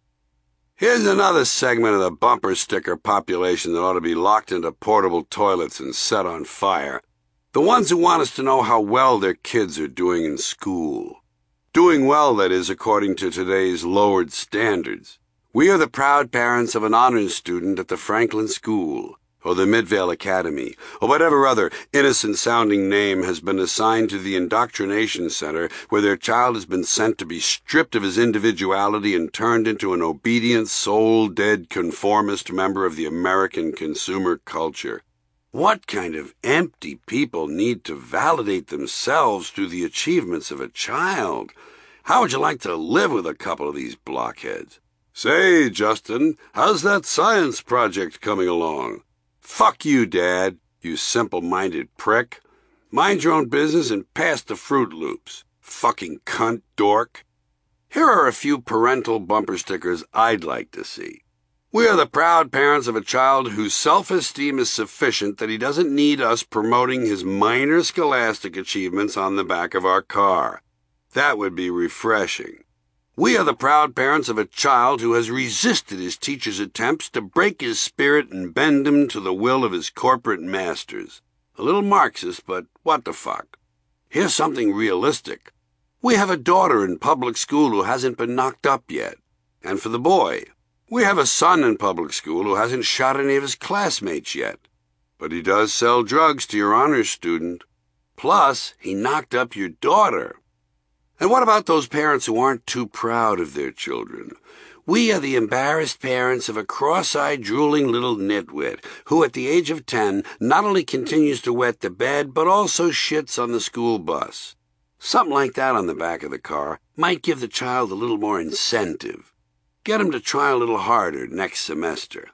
Here's another segment of the bumper sticker population that ought to be locked into portable toilets and set on fire. The ones who want us to know how well their kids are doing in school. Doing well, that is, according to today's lowered standards. We are the proud parents of an honors student at the Franklin School, or the Midvale Academy, or whatever other innocent-sounding name has been assigned to the indoctrination center where their child has been sent to be stripped of his individuality and turned into an obedient, soul-dead conformist member of the American consumer culture. What kind of empty people need to validate themselves through the achievements of a child? How would you like to live with a couple of these blockheads? Say, Justin, how's that science project coming along? Fuck you, Dad, you simple-minded prick. Mind your own business and pass the Fruit Loops. Fucking cunt dork. Here are a few parental bumper stickers I'd like to see. We are the proud parents of a child whose self-esteem is sufficient that he doesn't need us promoting his minor scholastic achievements on the back of our car. That would be refreshing. We are the proud parents of a child who has resisted his teacher's attempts to break his spirit and bend him to the will of his corporate masters. A little Marxist, but what the fuck? Here's something realistic. We have a daughter in public school who hasn't been knocked up yet. And for the boy, we have a son in public school who hasn't shot any of his classmates yet. But he does sell drugs to your honors student. Plus, he knocked up your daughter. And what about those parents who aren't too proud of their children? We are the embarrassed parents of a cross-eyed, drooling little nitwit who, at the age of ten, not only continues to wet the bed, but also shits on the school bus. Something like that on the back of the car might give the child a little more incentive. Get him to try a little harder next semester.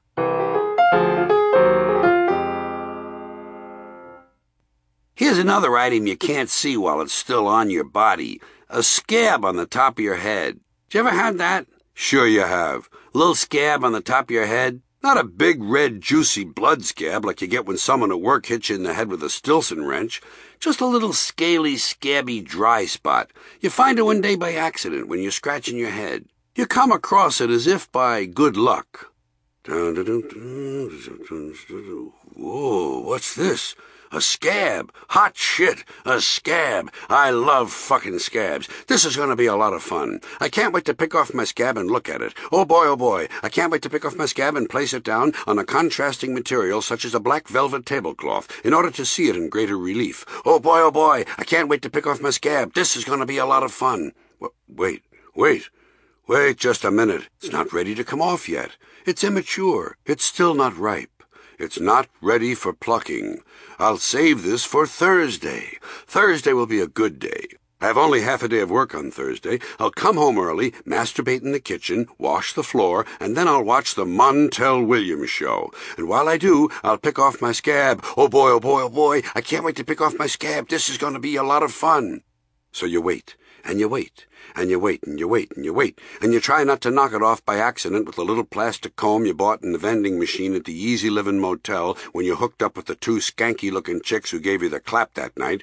Here's another item you can't see while it's still on your body. A scab on the top of your head. Did you ever have that? Sure you have. A little scab on the top of your head. Not a big, red, juicy blood scab like you get when someone at work hits you in the head with a Stilson wrench. Just a little scaly, scabby, dry spot. You find it one day by accident when you're scratching your head. You come across it as if by good luck. Whoa, what's this? A scab. Hot shit. A scab. I love fucking scabs. This is going to be a lot of fun. I can't wait to pick off my scab and look at it. Oh boy, oh boy. I can't wait to pick off my scab and place it down on a contrasting material such as a black velvet tablecloth in order to see it in greater relief. Oh boy, oh boy. I can't wait to pick off my scab. This is going to be a lot of fun. Wait, wait. Wait just a minute. It's not ready to come off yet. It's immature. It's still not ripe. It's not ready for plucking. I'll save this for Thursday. Thursday will be a good day. I have only half a day of work on Thursday. I'll come home early, masturbate in the kitchen, wash the floor, and then I'll watch the Montel Williams show. And while I do, I'll pick off my scab. Oh boy, oh boy, oh boy, I can't wait to pick off my scab. This is going to be a lot of fun. So you wait, and you wait, and you wait, and you wait, and you wait, and you try not to knock it off by accident with the little plastic comb you bought in the vending machine at the Easy Living Motel when you hooked up with the two skanky-looking chicks who gave you the clap that night.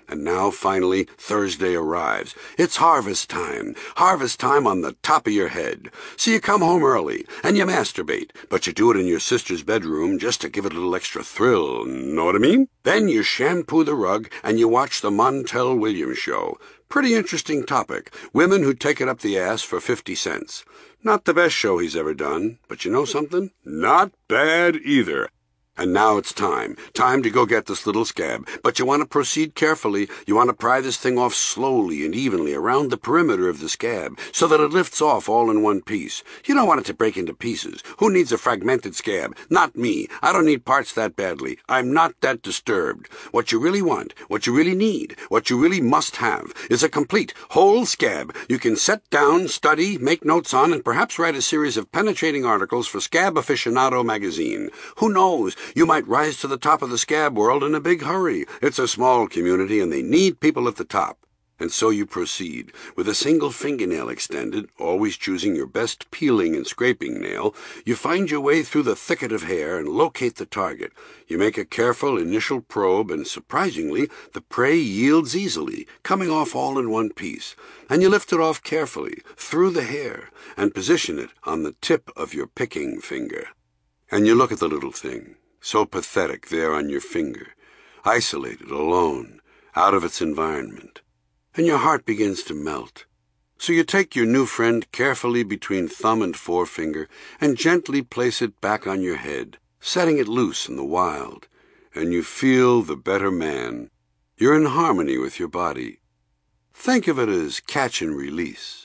And now, finally, Thursday arrives. It's harvest time. Harvest time on the top of your head. So you come home early, and you masturbate, but you do it in your sister's bedroom just to give it a little extra thrill, know what I mean? Then you shampoo the rug, and you watch the Montel Williams show. Pretty interesting topic. Women who take it up the ass for fifty cents. Not the best show he's ever done, but you know something? Not bad either. And now it's time. Time to go get this little scab. But you want to proceed carefully. You want to pry this thing off slowly and evenly around the perimeter of the scab so that it lifts off all in one piece. You don't want it to break into pieces. Who needs a fragmented scab? Not me. I don't need parts that badly. I'm not that disturbed. What you really want, what you really need, what you really must have is a complete, whole scab you can set down, study, make notes on, and perhaps write a series of penetrating articles for Scab Aficionado magazine. Who knows? You might rise to the top of the scab world in a big hurry. It's a small community, and they need people at the top. And so you proceed. With a single fingernail extended, always choosing your best peeling and scraping nail, you find your way through the thicket of hair and locate the target. You make a careful initial probe, and surprisingly, the prey yields easily, coming off all in one piece. And you lift it off carefully, through the hair, and position it on the tip of your picking finger. And you look at the little thing, so pathetic there on your finger, isolated, alone, out of its environment, and your heart begins to melt. So you take your new friend carefully between thumb and forefinger and gently place it back on your head, setting it loose in the wild, and you feel the better man. You're in harmony with your body. Think of it as catch and release.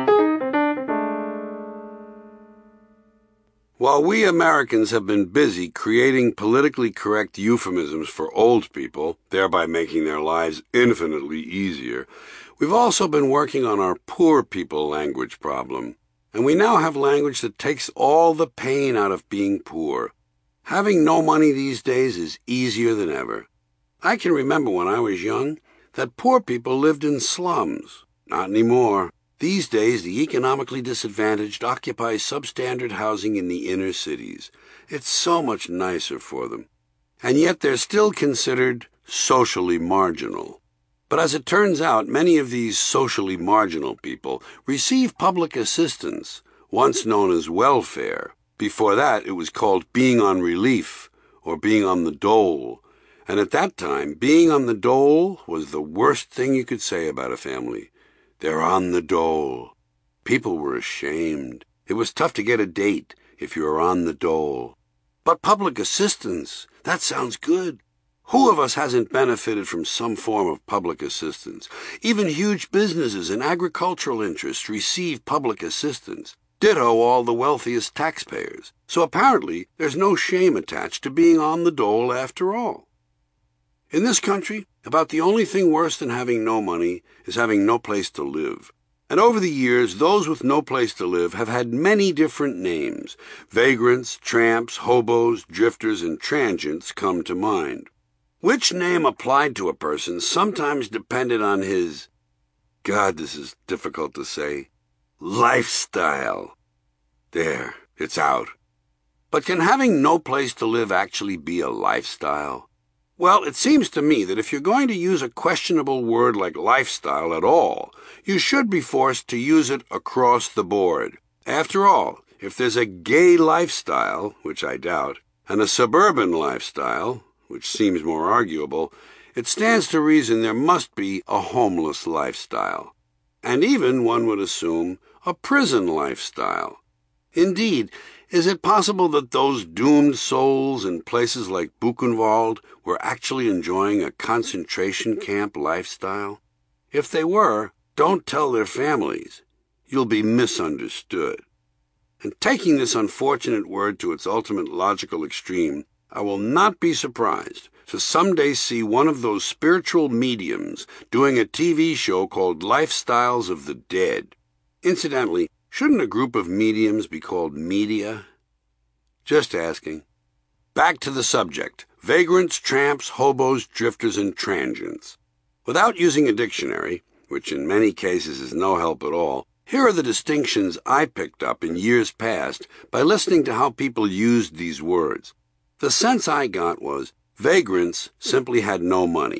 While we Americans have been busy creating politically correct euphemisms for old people, thereby making their lives infinitely easier, we've also been working on our poor people language problem, and we now have language that takes all the pain out of being poor. Having no money these days is easier than ever. I can remember when I was young that poor people lived in slums. Not anymore. These days, the economically disadvantaged occupy substandard housing in the inner cities. It's so much nicer for them. And yet they're still considered socially marginal. But as it turns out, many of these socially marginal people receive public assistance, once known as welfare. Before that, it was called being on relief or being on the dole. And at that time, being on the dole was the worst thing you could say about a family. They're on the dole. People were ashamed. It was tough to get a date if you were on the dole. But public assistance, that sounds good. Who of us hasn't benefited from some form of public assistance? Even huge businesses and agricultural interests receive public assistance. Ditto all the wealthiest taxpayers. So apparently there's no shame attached to being on the dole after all. In this country, about the only thing worse than having no money is having no place to live. And over the years, those with no place to live have had many different names. Vagrants, tramps, hobos, drifters, and transients come to mind. Which name applied to a person sometimes depended on his, God, this is difficult to say, lifestyle. There, it's out. But can having no place to live actually be a lifestyle? Well, it seems to me that if you're going to use a questionable word like lifestyle at all, you should be forced to use it across the board. After all, if there's a gay lifestyle, which I doubt, and a suburban lifestyle, which seems more arguable, it stands to reason there must be a homeless lifestyle. And even, one would assume, a prison lifestyle. Indeed, is it possible that those doomed souls in places like Buchenwald were actually enjoying a concentration camp lifestyle? If they were, don't tell their families. You'll be misunderstood. And taking this unfortunate word to its ultimate logical extreme, I will not be surprised to someday see one of those spiritual mediums doing a T V show called Lifestyles of the Dead. Incidentally, shouldn't a group of mediums be called media? Just asking. Back to the subject. Vagrants, tramps, hobos, drifters, and transients. Without using a dictionary, which in many cases is no help at all, here are the distinctions I picked up in years past by listening to how people used these words. The sense I got was vagrants simply had no money.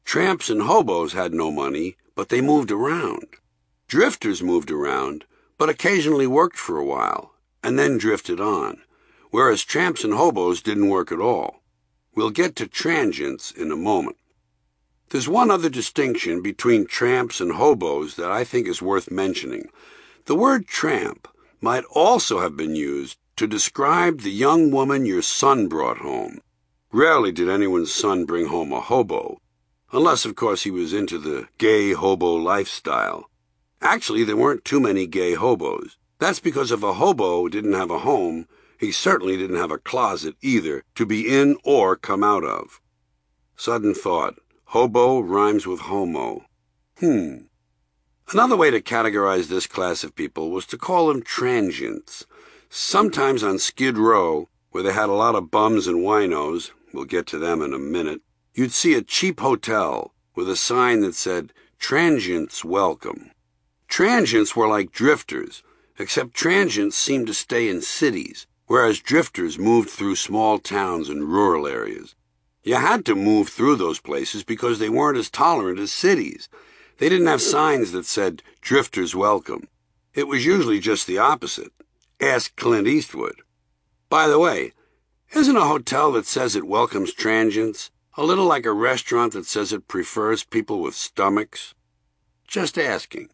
Tramps and hobos had no money, but they moved around. Drifters moved around, but occasionally worked for a while, and then drifted on, whereas tramps and hobos didn't work at all. We'll get to transients in a moment. There's one other distinction between tramps and hobos that I think is worth mentioning. The word tramp might also have been used to describe the young woman your son brought home. Rarely did anyone's son bring home a hobo, unless, of course, he was into the gay hobo lifestyle. Actually, there weren't too many gay hobos. That's because if a hobo didn't have a home, he certainly didn't have a closet either to be in or come out of. Sudden thought. Hobo rhymes with homo. Hmm. Another way to categorize this class of people was to call them transients. Sometimes on Skid Row, where they had a lot of bums and winos, we'll get to them in a minute, you'd see a cheap hotel with a sign that said, "Transients Welcome." Transients were like drifters, except transients seemed to stay in cities, whereas drifters moved through small towns and rural areas. You had to move through those places because they weren't as tolerant as cities. They didn't have signs that said, "Drifters Welcome." It was usually just the opposite. Ask Clint Eastwood. By the way, isn't a hotel that says it welcomes transients a little like a restaurant that says it prefers people with stomachs? Just asking.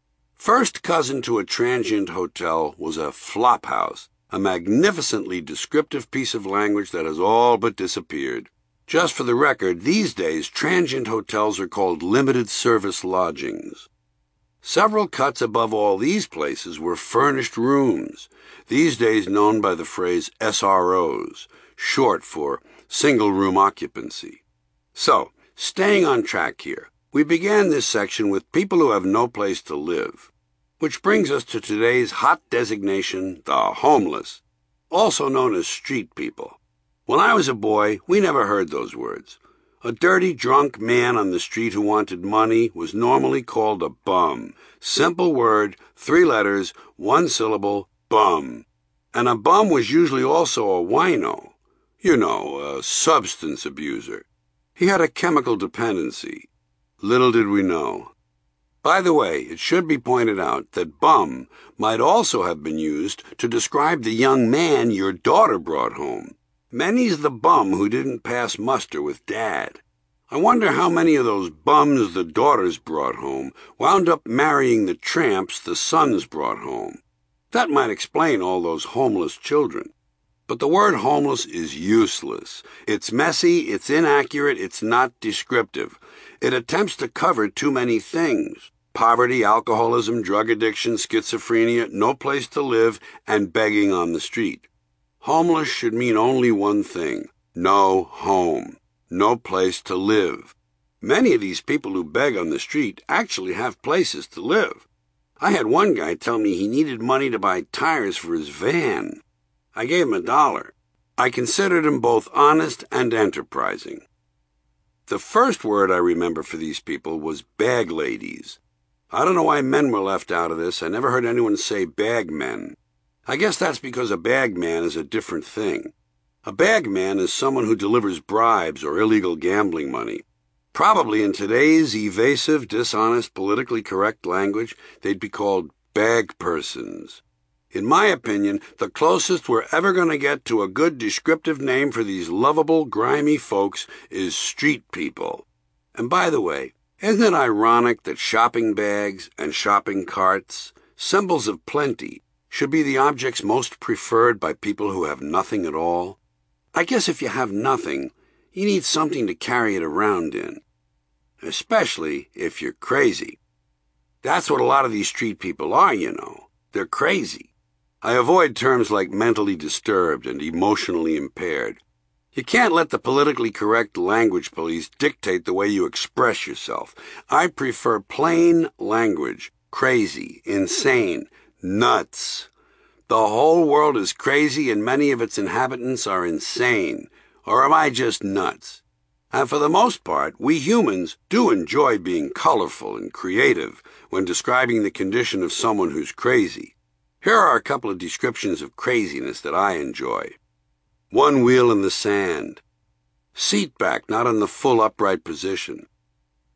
First cousin to a transient hotel was a flop house, a magnificently descriptive piece of language that has all but disappeared. Just for the record, these days transient hotels are called limited service lodgings. Several cuts above all these places were furnished rooms, these days known by the phrase S R Os, short for single room occupancy. So, staying on track here, we began this section with people who have no place to live, which brings us to today's hot designation, the homeless, also known as street people. When I was a boy, we never heard those words. A dirty, drunk man on the street who wanted money was normally called a bum. Simple word, three letters, one syllable, bum. And a bum was usually also a wino. You know, a substance abuser. He had a chemical dependency. Little did we know. By the way, it should be pointed out that bum might also have been used to describe the young man your daughter brought home. Many's the bum who didn't pass muster with Dad. I wonder how many of those bums the daughters brought home wound up marrying the tramps the sons brought home. That might explain all those homeless children. But the word homeless is useless. It's messy, it's inaccurate, it's not descriptive. It attempts to cover too many things. Poverty, alcoholism, drug addiction, schizophrenia, no place to live, and begging on the street. Homeless should mean only one thing: no home, no place to live. Many of these people who beg on the street actually have places to live. I had one guy tell me he needed money to buy tires for his van. I gave him a dollar. I considered him both honest and enterprising. The first word I remember for these people was bag ladies. I don't know why men were left out of this. I never heard anyone say bag men. I guess that's because a bag man is a different thing. A bag man is someone who delivers bribes or illegal gambling money. Probably in today's evasive, dishonest, politically correct language, they'd be called bag persons. In my opinion, the closest we're ever going to get to a good descriptive name for these lovable, grimy folks is street people. And by the way, isn't it ironic that shopping bags and shopping carts, symbols of plenty, should be the objects most preferred by people who have nothing at all? I guess if you have nothing, you need something to carry it around in. Especially if you're crazy. That's what a lot of these street people are, you know. They're crazy. I avoid terms like mentally disturbed and emotionally impaired. You can't let the politically correct language police dictate the way you express yourself. I prefer plain language. Crazy, insane, nuts. The whole world is crazy and many of its inhabitants are insane. Or am I just nuts? And for the most part, we humans do enjoy being colorful and creative when describing the condition of someone who's crazy. Here are a couple of descriptions of craziness that I enjoy. One wheel in the sand. Seat back, not in the full upright position.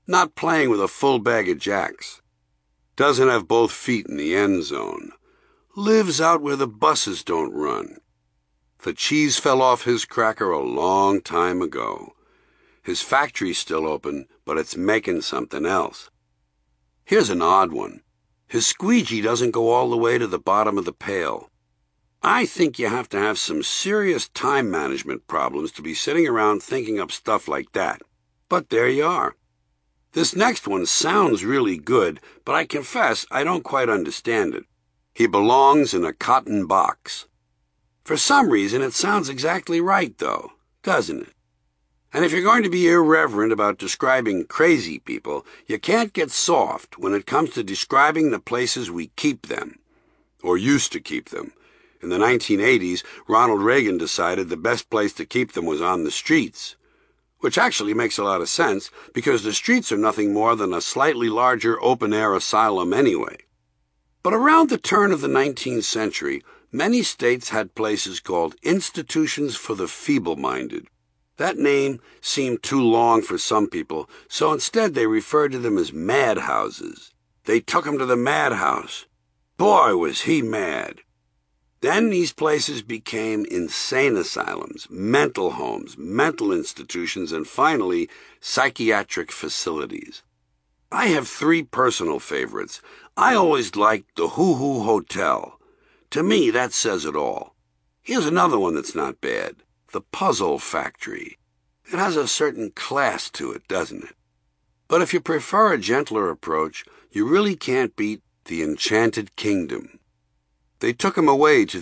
not playing with a full bag of jacks. Doesn't have both feet in the end zone. Lives out where the buses don't run. The cheese fell off his cracker a long time ago. His factory's still open, but it's making something else. Here's an odd one. His squeegee doesn't go all the way to the bottom of the pail. I think you have to have some serious time management problems to be sitting around thinking up stuff like that. But there you are. This next one sounds really good, but I confess I don't quite understand it. He belongs in a cotton box. For some reason it sounds exactly right, though, doesn't it? And if you're going to be irreverent about describing crazy people, you can't get soft when it comes to describing the places we keep them, or used to keep them. In the nineteen eighties, Ronald Reagan decided the best place to keep them was on the streets, which actually makes a lot of sense because the streets are nothing more than a slightly larger open-air asylum anyway. But around the turn of the nineteenth century, many states had places called institutions for the feeble-minded. That name seemed too long for some people, so instead they referred to them as madhouses. They took him to the madhouse. Boy, was he mad. Then these places became insane asylums, mental homes, mental institutions, and finally, psychiatric facilities. I have three personal favorites. I always liked the Hoo Hoo Hotel. To me, that says it all. Here's another one that's not bad. The Puzzle Factory. It has a certain class to it, doesn't it? But if you prefer a gentler approach, you really can't beat the Enchanted Kingdom. They took him away to